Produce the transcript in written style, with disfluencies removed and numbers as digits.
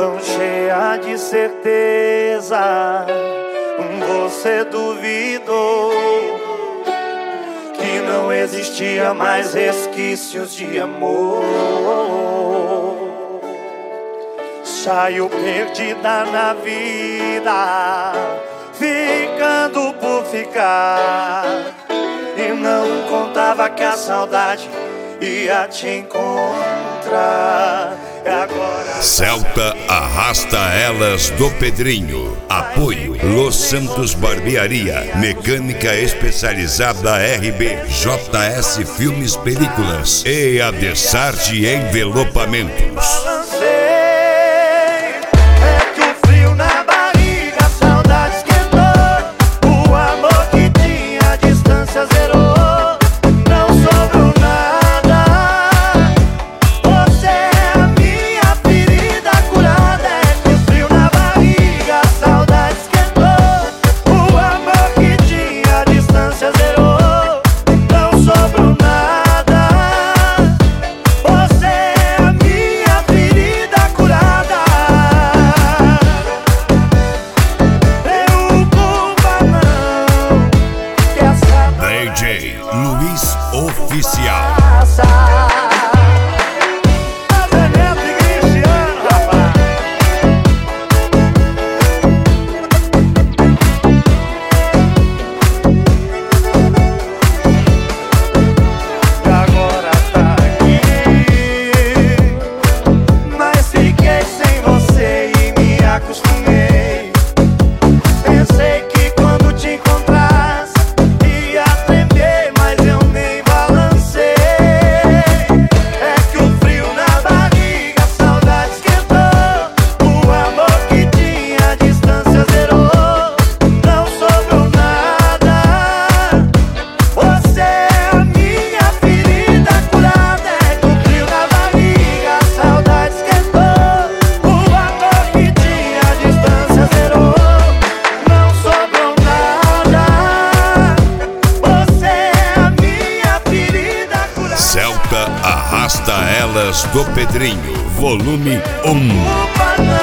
tão cheia de certeza, você duvidou que não existia mais resquícios de amor. Saiu perdida na vida, ficando por ficar, e não contava que a saudade ia te encontrar. E agora Celta Arrasta Elas do Pedrinho. Apoio Los Santos Barbearia, mecânica especializada RB, JS Filmes Películas e Adessarte Envelopamentos. Luiz Oficial. Celta Arrasta Elas do Pedrinho, volume 1.